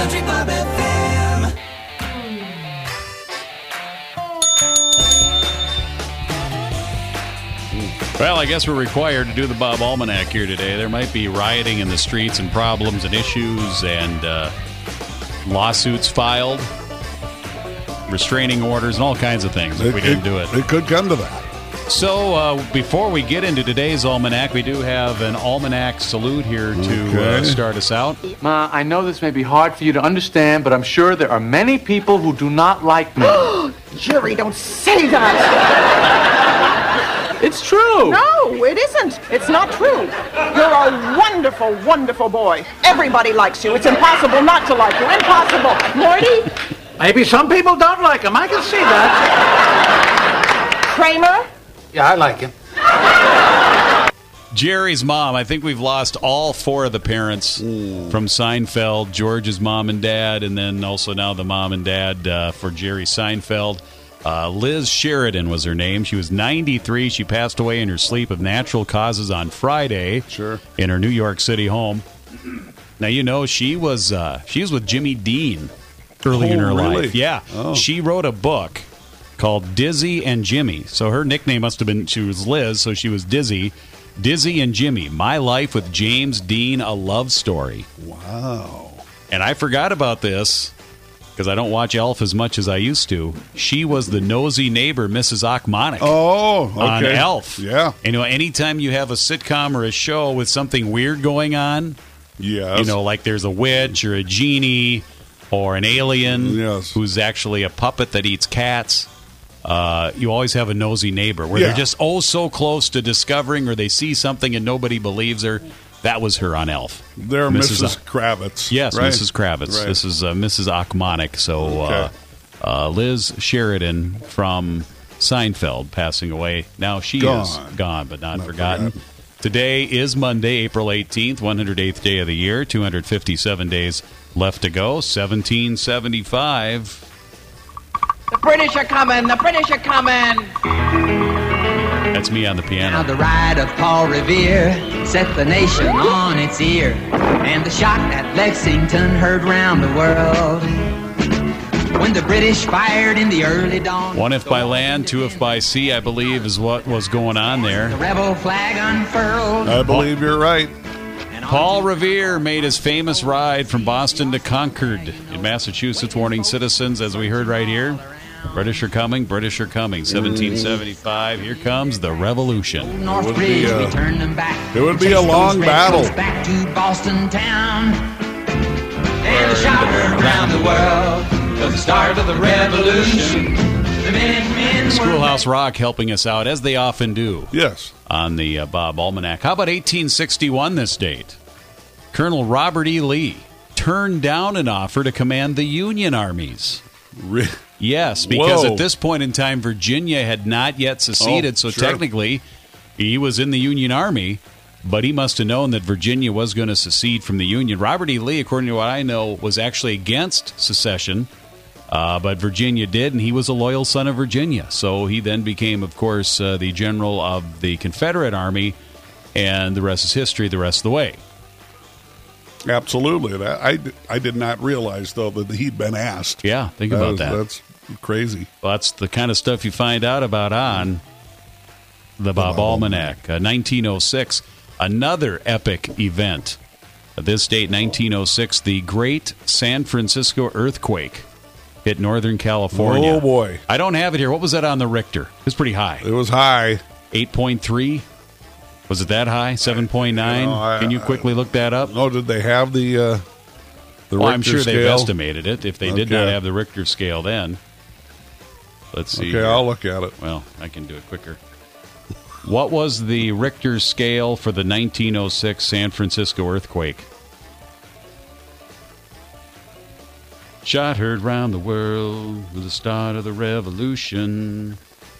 Country Bob FM. Well, I guess we're required to do the Bob Almanac here today. There might be rioting in the streets and problems and issues and lawsuits filed, restraining orders, and all kinds of things if we didn't do it. It could come to that. So before we get into today's Almanac, we do have an Almanac salute here to start us out. Ma, I know this may be hard for you to understand, but I'm sure there are many people who do not like me. Jerry, don't say that. It's true. No, it isn't. It's not true. You're a wonderful, wonderful boy. Everybody likes you. It's impossible not to like you. Impossible. Morty? Maybe some people don't like him. I can see that. Kramer? Yeah, I like him. Jerry's mom. I think we've lost all four of the parents from Seinfeld. George's mom and dad, and then also now the mom and dad for Jerry Seinfeld. Liz Sheridan was her name. She was 93. She passed away in her sleep of natural causes on Friday. Sure. In her New York City home. Now, you know, she was with Jimmy Dean early in her life. Yeah. Oh. She wrote a book called Dizzy and Jimmy. So her nickname must have been, she was Liz, so she was Dizzy. Dizzy and Jimmy, My Life with James Dean, a Love Story. Wow. And I forgot about this because I don't watch Elf as much as I used to. She was the nosy neighbor, Mrs. Achmonic. Oh, okay. On Elf. Yeah. And, you know, anytime you have a sitcom or a show with something weird going on, yes. you know, like there's a witch or a genie or an alien who's actually a puppet that eats cats, you always have a nosy neighbor where they're just so close to discovering, or they see something and nobody believes her. That was her on Elf. They're Mrs. Kravitz. Yes, right? Mrs. Kravitz. Right. This is Mrs. Achmonic. So Liz Sheridan from Seinfeld passing away. Now she is gone, but not forgotten. Today is Monday, April 18th, 108th day of the year, 257 days left to go, 1775. The British are coming! The British are coming! That's me on the piano. Now the ride of Paul Revere set the nation on its ear, and the shock at Lexington heard round the world when the British fired in the early dawn. One if by land, two if by sea, I believe, is what was going on there. The rebel flag unfurled. I believe you're right. Paul Revere made his famous ride from Boston to Concord in Massachusetts, warning citizens, as we heard right here, British are coming, British are coming. 1775, here comes the revolution. North Bridge, we turned them back. It would be a long battle. Back to Boston town. And a shout around the world was the start of the revolution. The men Schoolhouse Rock helping us out, as they often do. Yes. On the Bob Almanac. How about 1861 this date? Colonel Robert E. Lee turned down an offer to command the Union armies. Yes, because at this point in time, Virginia had not yet seceded, so technically he was in the Union Army, but he must have known that Virginia was going to secede from the Union. Robert E. Lee, according to what I know, was actually against secession, but Virginia did, and he was a loyal son of Virginia. So he then became, of course, the general of the Confederate Army, and the rest is history the rest of the way. Absolutely. I did not realize, though, that he'd been asked. Yeah, think about that. That's crazy. Well, that's the kind of stuff you find out about on the Bob Almanac. 1906, another epic event. At this date, 1906, the Great San Francisco Earthquake hit Northern California. Oh, boy. I don't have it here. What was that on the Richter? It was pretty high. It was high. 8.3? Was it that high? 7.9? Can you quickly look that up? No, did they have the Richter I'm sure scale? they've estimated it. If they did not have the Richter scale then. Let's see. Okay, I'll look at it. Well, I can do it quicker. What was the Richter scale for the 1906 San Francisco earthquake? Shot heard round the world with the start of the revolution.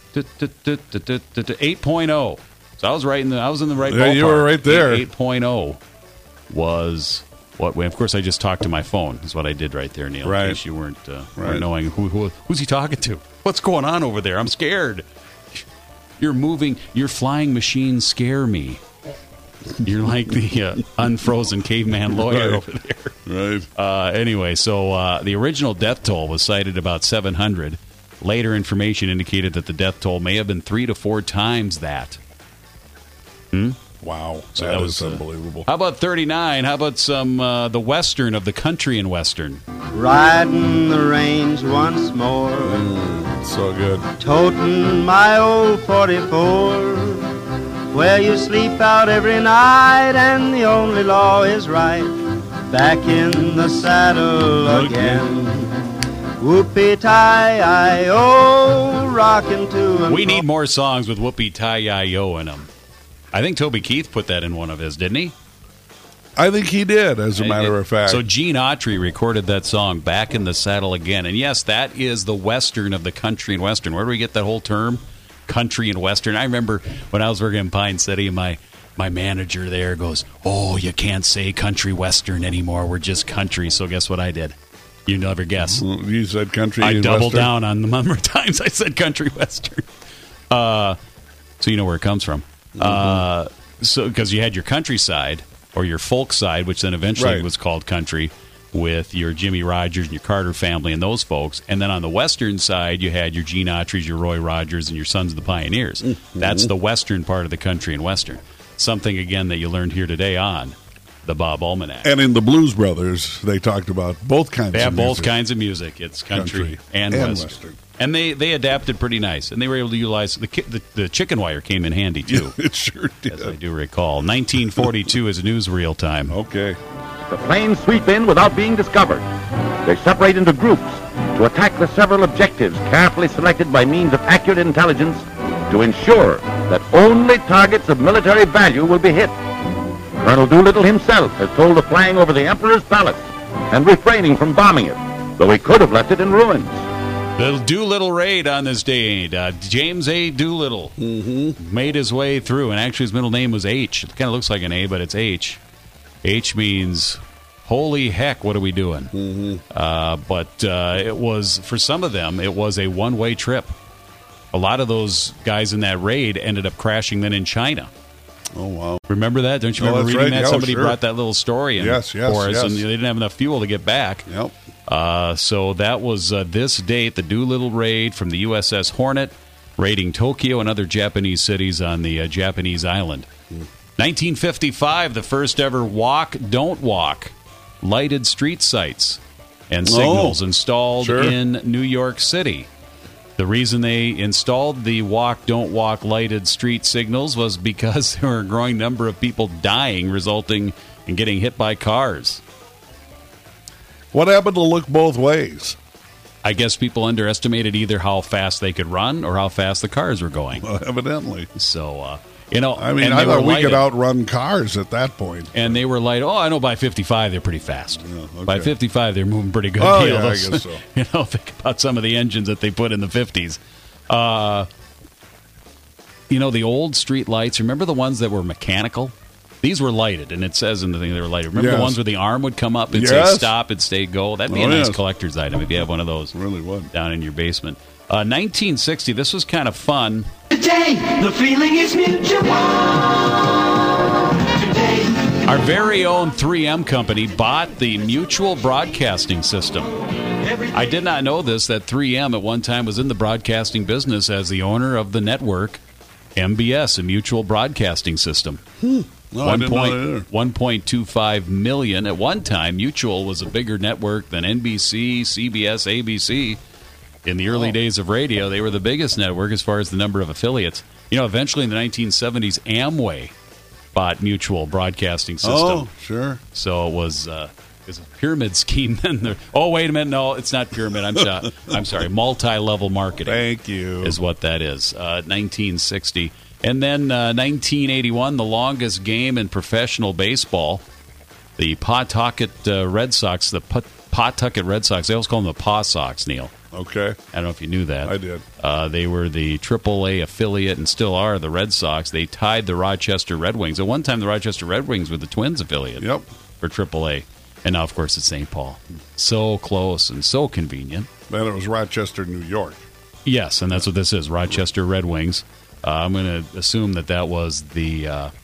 8.0. So I was right in the right ballpark. You were right there. 8.0 was what? Of course, I just talked to my phone. Is what I did right there, Neil. Right. In case you weren't knowing who's he talking to. What's going on over there? I'm scared. Your flying machines scare me. You're like the unfrozen caveman lawyer Right. over there. Right. Anyway, so the original death toll was cited about 700. Later information indicated that the death toll may have been 3 to 4 times that. Wow. So that that is was unbelievable. How about 39? How about some the western of the country and western? Riding the range once more, So good. toting my old 44, where you sleep out every night and the only law is right. Back in the saddle again. Whoopee-tie-I-O, rockin' to and We fro. need more songs with Whoopee-Tie-I-O in them. I think Toby Keith put that in one of his, didn't he? I think he did, as a matter of fact. So Gene Autry recorded that song, Back in the Saddle Again. And yes, that is the western of the country and western. Where do we get that whole term? Country and western. I remember when I was working in Pine City, my manager there goes, "Oh, you can't say country western anymore. We're just country." So guess what I did? You never guess. You said country I and doubled western? down on the number of times I said country western. So you know where it comes from. So because you had your countryside or your folk side, which then eventually Right. was called country, with your Jimmy Rogers and your Carter family and those folks. And then on the western side, you had your Gene Autry's, your Roy Rogers, and your Sons of the Pioneers. That's the western part of the country and western. Something, again, that you learned here today on the Bob Almanac. And in the Blues Brothers, they talked about both kinds They of have both music. kinds of music. It's country, and western. western. And they adapted pretty nice. And they were able to utilize the chicken wire came in handy, too, It sure did. as I do recall. 1942 is newsreel time. Okay. The planes sweep in without being discovered. They separate into groups to attack the several objectives carefully selected by means of accurate intelligence to ensure that only targets of military value will be hit. Colonel Doolittle himself has told of flying over the Emperor's palace and refraining from bombing it, though he could have left it in ruins. The Doolittle raid on this day. James A. Doolittle made his way through, and actually his middle name was H. It kind of looks like an A, but it's H. H means, holy heck, what are we doing? But it was, for some of them, it was a one-way trip. A lot of those guys in that raid ended up crashing then in China. Oh, wow. Remember that? Don't you Oh, remember that's reading right. that? Yeah, Somebody sure. brought that little story in Yes, for us, yes. and they didn't have enough fuel to get back. Yep. So that was this date, the Doolittle raid from the USS Hornet, raiding Tokyo and other Japanese cities on the Japanese island. 1955, the first ever walk, don't walk, lighted street sites and signals installed sure. in New York City. The reason they installed the walk, don't walk lighted street signals was because there were a growing number of people dying, resulting in getting hit by cars. What happened to look both ways? I guess people underestimated either how fast they could run or how fast the cars were going. Well, evidently. So, I and mean, I they thought were we could lighted. outrun cars at that point. And they were like, oh, I know by 55 they're pretty fast. okay. By 55 they're moving pretty good. Oh, You know, yeah, I those- guess so. You know, think about some of the engines that they put in the 50s. You know, the old street lights, remember the ones that were mechanical? These were lighted, and it says in the thing they were lighted. Remember Yes. the ones where the arm would come up and say Yes. stop and stay go? That'd be Oh, a nice yes. collector's item if you have one of those Really would. down in your basement. 1960, this was kind of fun. Today, the feeling is mutual. Today, Our very own 3M company bought the Mutual Broadcasting System. I did not know this, that 3M at one time was in the broadcasting business as the owner of the network MBS, a Mutual Broadcasting System. No, I didn't know that either. 1.25 million. At one time, Mutual was a bigger network than NBC, CBS, ABC. In the early days of radio, they were the biggest network as far as the number of affiliates. You know, eventually in the 1970s, Amway bought Mutual Broadcasting System. Oh, sure. So it was a pyramid scheme. Then oh, wait a minute. No, it's not pyramid. I'm sorry. Multi-level marketing. Thank you. Is what that is. 1960. And then 1981, the longest game in professional baseball, the Pawtucket Red Sox, Pawtucket Red Sox. They always call them the Paw Sox, Neil. Okay. I don't know if you knew that. I did. They were the AAA affiliate and still are the Red Sox. They tied the Rochester Red Wings. At one time, the Rochester Red Wings were the Twins affiliate Yep. for AAA. And now, of course, it's St. Paul. So close and so convenient. Then it was Rochester, New York. Yes, and that's what this is, Rochester Red Wings. I'm going to assume that was the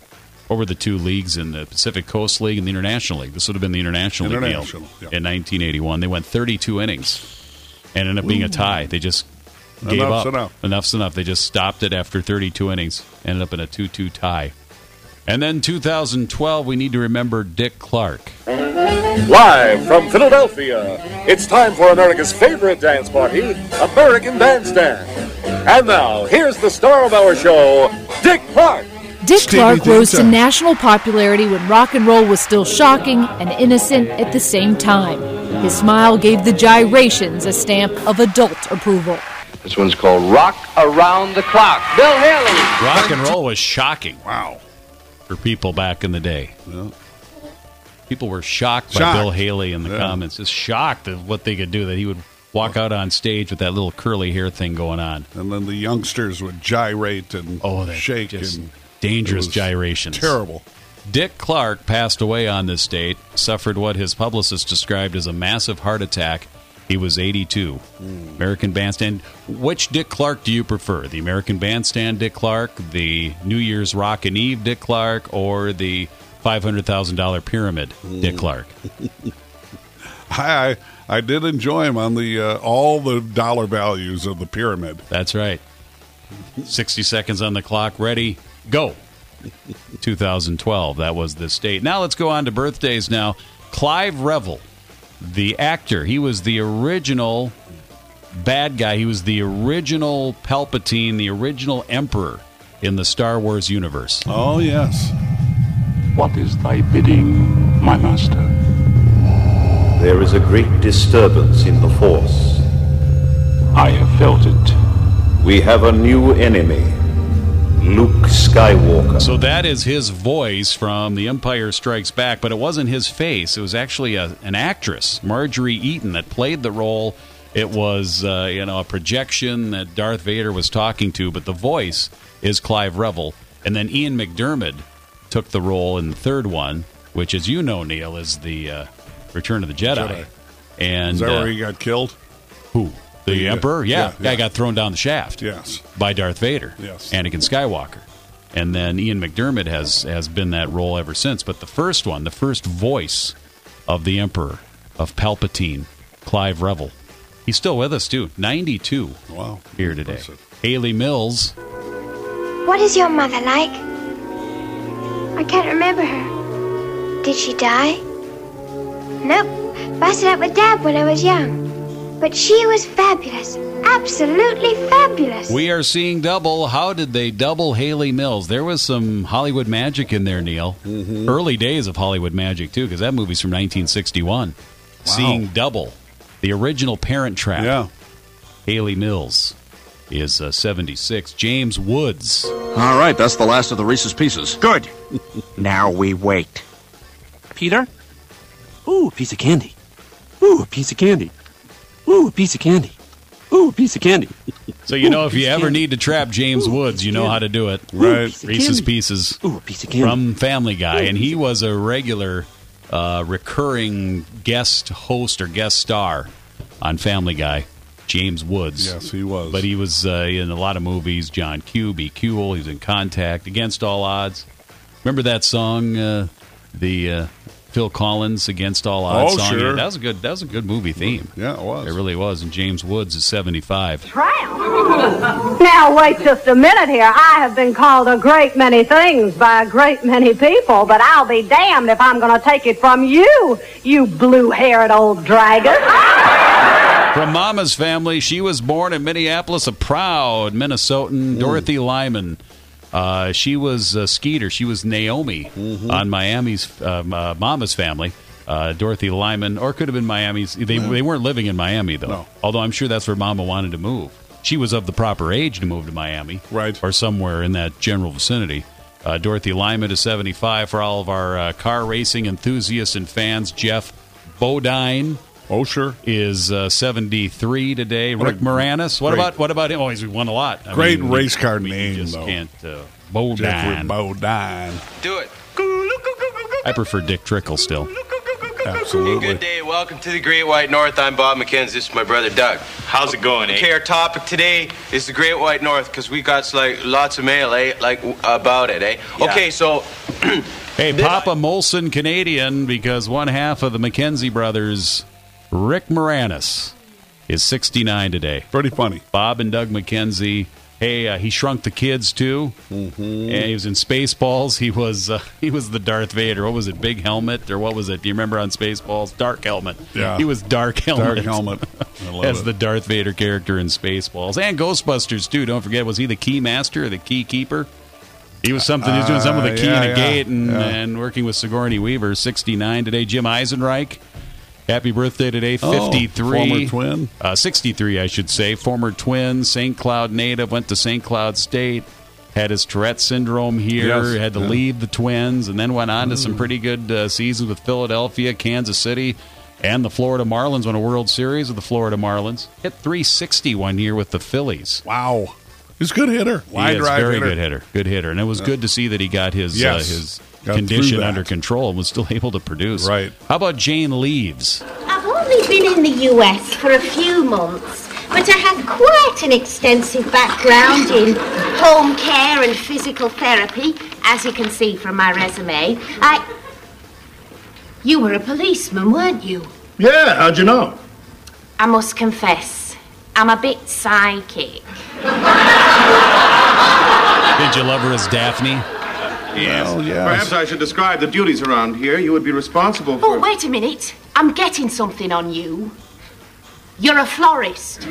What were the two leagues in the Pacific Coast League and the International League? This would have been the International League deal in 1981. They went 32 innings and ended up being a tie. They just gave up. Enough's enough. They just stopped it after 32 innings. Ended up in a 2-2 tie. And then 2012, we need to remember Dick Clark. Live from Philadelphia, it's time for America's favorite dance party, American Bandstand. And now, here's the star of our show, Dick Clark. Dick Clark rose to national popularity when rock and roll was still shocking and innocent at the same time. His smile gave the gyrations a stamp of adult approval. This one's called Rock Around the Clock. Bill Haley. Rock and roll was shocking. Wow. For people back in the day. Yeah. People were shocked by Bill Haley in the comments. Just shocked at what they could do, that he would walk out on stage with that little curly hair thing going on. And then the youngsters would gyrate and shake. And dangerous gyrations. Terrible. Dick Clark passed away on this date, suffered what his publicist described as a massive heart attack. He was 82. American Bandstand. Which Dick Clark do you prefer? The American Bandstand Dick Clark, the New Year's Rockin' Eve Dick Clark, or the $500,000 Pyramid Dick Clark? I did enjoy him on the all the dollar values of the Pyramid. That's right. 60 seconds on the clock. Ready, go. 2012. That was this date. Now let's go on to birthdays now. Clive Revill, the actor. He was the original bad guy. He was the original Palpatine, the original Emperor in the Star Wars universe. Oh, yes. What is thy bidding, my master? There is a great disturbance in the Force. I have felt it. We have a new enemy, Luke Skywalker. So that is his voice from The Empire Strikes Back, but it wasn't his face. It was actually an actress, Marjorie Eaton, that played the role. It was a projection that Darth Vader was talking to, but the voice is Clive Revill. And then Ian McDiarmid took the role in the third one, which, as you know, Neil, is the Return of the Jedi. And is that where he got killed? Who? The Emperor? Yeah. Guy got thrown down the shaft. Yes. By Darth Vader. Yes. Anakin Skywalker. And then Ian McDiarmid has been that role ever since. But the first one, the first voice of the Emperor, of Palpatine, Clive Revill. He's still with us, too. 92. Wow. Here today. Impressive. Haley Mills. What is your mother like? I can't remember her. Did she die? Nope. Busted up with Dad when I was young. But she was fabulous. Absolutely fabulous. We are seeing double. How did they double Haley Mills? There was some Hollywood magic in there, Neil. Mm-hmm. Early days of Hollywood magic, too, because that movie's from 1961. Wow. Seeing double. The original Parent Trap. Yeah. Haley Mills is 76. James Woods. All right, that's the last of the Reese's Pieces. Good. Now we wait. Peter? Ooh, a piece of candy. Ooh, a piece of candy. Ooh, a piece of candy. Ooh, a piece of candy. So you know if you ever need to trap James Woods, you know how to do it. Right. Reese's Pieces. Ooh, a piece of candy. From Family Guy. And he was a regular recurring guest host or guest star on Family Guy. James Woods. Yes, he was. But he was in a lot of movies. John Q, Be Cool. He was in Contact, Against All Odds. Remember that song, the Phil Collins Against All Odds song? Sure. Yeah, that was a good movie theme. Yeah, it was. It really was. And James Woods is 75. Now, wait just a minute here. I have been called a great many things by a great many people, but I'll be damned if I'm going to take it from you, you blue-haired old dragon. From Mama's Family, she was born in Minneapolis, a proud Minnesotan, Dorothy Lyman. She was Skeeter. She was Naomi on Miami's Mama's Family. Dorothy Lyman, or could have been Miami's. They weren't living in Miami, though. No. Although I'm sure that's where Mama wanted to move. She was of the proper age to move to Miami. Right. Or somewhere in that general vicinity. Dorothy Lyman is 75. For all of our car racing enthusiasts and fans, Jeff Bodine. Oh, sure. Is 73 today. Rick Moranis. What about him? Oh, he's won a lot. Great race car name, just though. Can't. Bodine. Bodine. Do it. I prefer Dick Trickle still. Absolutely. Good day. Welcome to the Great White North. I'm Bob McKenzie. This is my brother Doug. How's it going, Okay, our topic today is the Great White North because we got like lots of mail, about it, Yeah. Okay, so Hey, Papa Molson Canadian, because one half of the McKenzie brothers, Rick Moranis, is 69 today. Pretty funny. Bob and Doug McKenzie. Hey, he shrunk the kids too. Mm-hmm. And he was in Spaceballs. He was the Darth Vader. What was it? Big helmet or what was it? Do you remember on Spaceballs? Dark helmet. Yeah. He was Dark Helmet. Dark helmet. I love As it. the Darth Vader character in Spaceballs and Ghostbusters too. Don't forget, was he the key master or the key keeper? He was something. He was doing something with a key and a gate and working with Sigourney Weaver. 69 today. Jim Eisenreich. Happy birthday today, 53. Former Twin. 63, I should say. Former Twin, St. Cloud native, went to St. Cloud State, had his Tourette syndrome here, Yes, had to leave the Twins, and then went on to some pretty good seasons with Philadelphia, Kansas City, and the Florida Marlins. Won a World Series with the Florida Marlins. Hit 360 one year with the Phillies. Wow. He's a good hitter. He is very good hitter. Good hitter. And it was good to see that he got his Got condition through that. under control and was still able to produce. Right. How about Jane Leaves? I've only been in the US for a few months, but I have quite an extensive background in home care and physical therapy, as you can see from my resume. You were a policeman, weren't you? Yeah, how'd you know? I must confess, I'm a bit psychic. Did you love her as Daphne? Yes. Well, yes. Perhaps I should describe the duties around here. You would be responsible for... Oh, wait a minute. I'm getting something on you. You're a florist.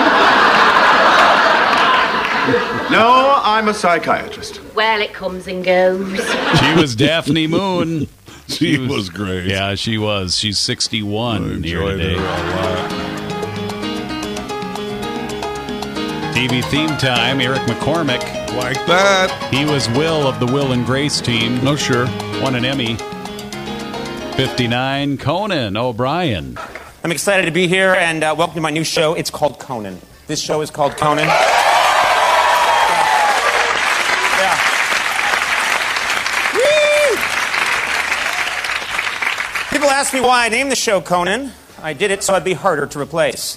No, I'm a psychiatrist. Well, it comes and goes. She was Daphne Moon. She was great. Yeah, she was. She's 61 here enjoyed today. her a lot. TV theme time, Eric McCormick. Like that. He was Will of the Will and Grace team. No, sure. Won an Emmy. 59, Conan O'Brien. I'm excited to be here and welcome to my new show. It's called Conan. This show is called Conan. People ask me why I named the show Conan. I did it so I'd be harder to replace.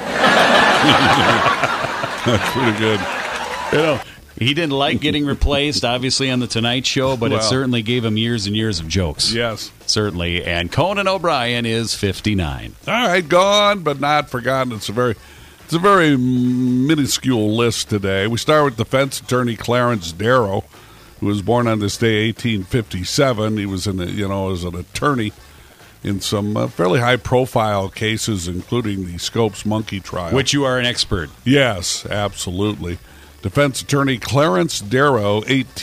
That's pretty good. You know, he didn't like getting replaced, obviously, on The Tonight Show, but it certainly gave him years and years of jokes. Yes. Certainly. And Conan O'Brien is 59. All right, gone but not forgotten. It's a very minuscule list today. We start with defense attorney Clarence Darrow, who was born on this day, 1857. He was as an attorney in some fairly high-profile cases, including the Scopes monkey trial. Which you are an expert. Yes, absolutely. Defense attorney Clarence Darrow,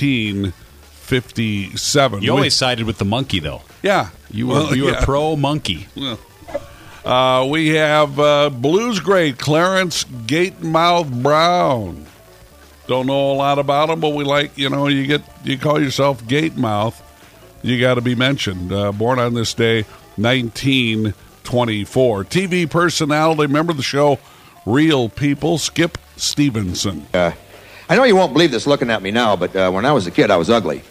1857. You always sided with the monkey, though. Yeah. You were pro-monkey. Well, we have blues great Clarence Gatemouth Brown. Don't know a lot about him, but we like, you call yourself Gatemouth, you got to be mentioned. Born on this day, 1924. TV personality, remember the show Real People, Skip Stevenson. I know you won't believe this looking at me now, but when I was a kid, I was ugly.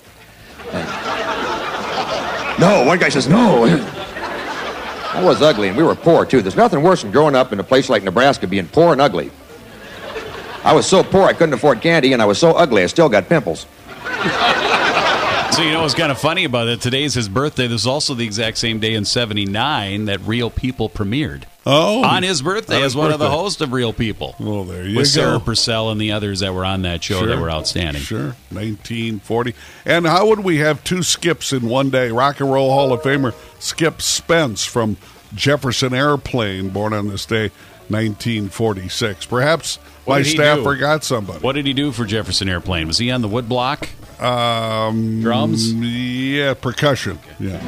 No, one guy says, no. I was ugly, and we were poor, too. There's nothing worse than growing up in a place like Nebraska being poor and ugly. I was so poor I couldn't afford candy, and I was so ugly I still got pimples. So, what's kind of funny about it, today's his birthday. This is also the exact same day in 79 that Real People premiered. Oh. On his birthday as one of the hosts of Real People. Well, there you with go. Sarah Purcell and the others that were on that show that were outstanding. Sure. 1940. And how would we have two Skips in one day? Rock and Roll Hall of Famer Skip Spence from Jefferson Airplane, born on this day, 1946. Perhaps my staff forgot somebody. What did he do for Jefferson Airplane? Was he on the woodblock? Drums? Yeah, percussion. Okay. Yeah.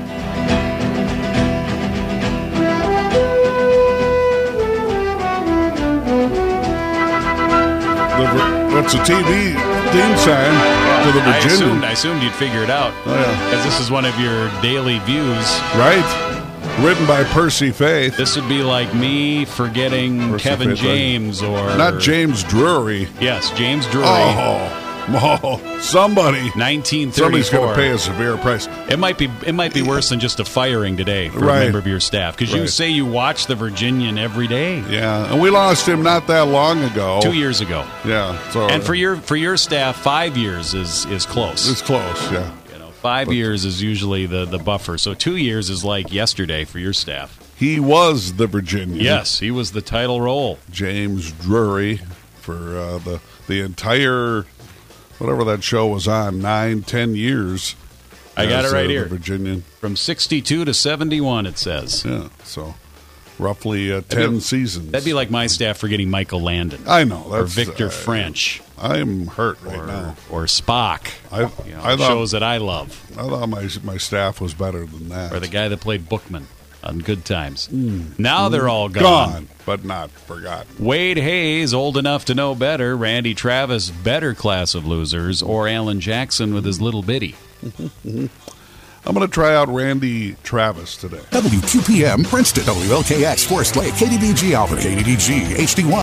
That's a TV theme song to the Virginia. I assumed you'd figure it out. Oh, yeah. Because this is one of your daily views. Right. Written by Percy Faith. This would be like me forgetting Kevin James or... Not James Drury. Yes, James Drury. Oh. Oh, somebody. 1934. Somebody's going to pay a severe price. It might be worse than just a firing today for a member of your staff, because you say you watch the Virginian every day. Yeah, and we lost him not that long ago. 2 years ago. Yeah. So, and for your staff, 5 years is close. It's close, yeah. 5 years is usually the buffer. So 2 years is like yesterday for your staff. He was the Virginian. Yes, he was the title role. James Drury for the entire, whatever that show was on, 9-10 years. I got it right here. The Virginian. From 62 to 71, it says. Yeah, so roughly 10 seasons. That'd be like my staff for getting Michael Landon. I know. Or Victor French. I'm hurt right now. Or Spock. I thought, shows that I love. I thought my staff was better than that. Or the guy that played Bookman on Good Times. Now they're all gone. But not forgotten. Wade Hayes, old enough to know better. Randy Travis, better class of losers. Or Alan Jackson with his little bitty. I'm going to try out Randy Travis today. WQPM Princeton, WLKX Forest Lake, KDBG Albany, KDDG HD1.